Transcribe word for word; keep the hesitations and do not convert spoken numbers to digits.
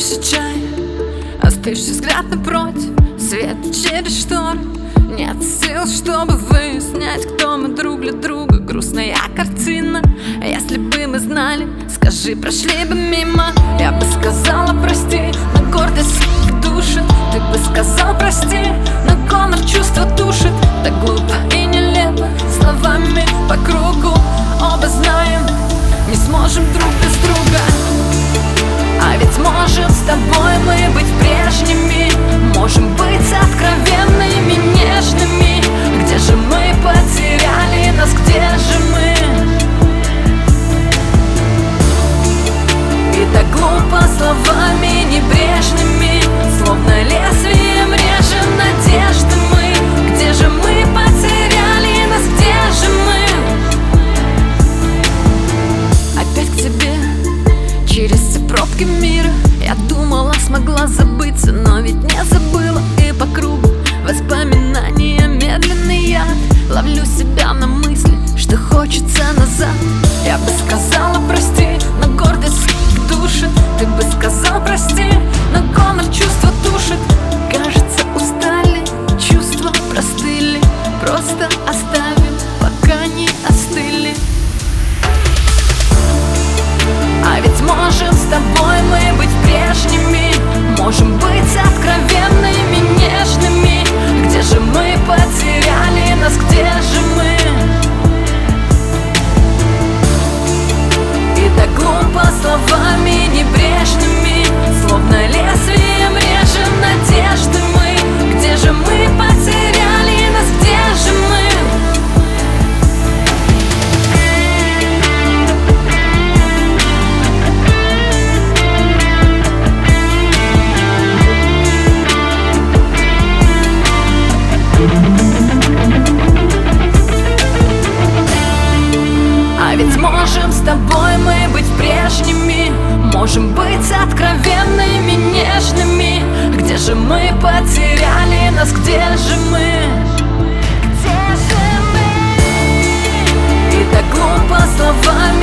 Остывший чай, остывший взгляд напротив, свет через шторы. Нет сил, чтобы выяснять, кто мы друг для друга. Грустная картина. Если бы мы знали, скажи, прошли бы мимо. Я бы сказала прости, но гордость душит. Ты бы сказал прости, но гонор чувства душит. Так глупо и нелепо, словами по кругу. Оба знаем, не сможем друг без друга. А ведь можем с тобой мы быть прежними. Можем быть откровенными, нежными. Где же мы потеряли нас, где же мы? И так глупо словами небрежными, словно лезвием режем надежды мы. Где же мы потеряли нас, где же мы? Опять к тебе, через все пробки мира. Я думала, смогла забыться, но ведь не забыла. И по кругу воспоминания медленный яд. Ловлю себя на мысли, что хочется назад. Я бы сказала прости, но гордость душит. Ты бы сказал прости, но гонор чувства душит. Кажется, устали, чувства простыли. Просто оставим, пока не остыли. А ведь можем с тобой мы быть прежними. Можем быть откровенными, нежными. Где же мы потеряли нас, где же мы? И так глупо словами небрежными, словно лезвием режем надежды мы. Где же мы потеряли нас, где же мы? А ведь можем с тобой мы быть прежними. Можем быть откровенными, нежными. Где же мы потеряли нас, где же мы? Где же мы? И так глупо словами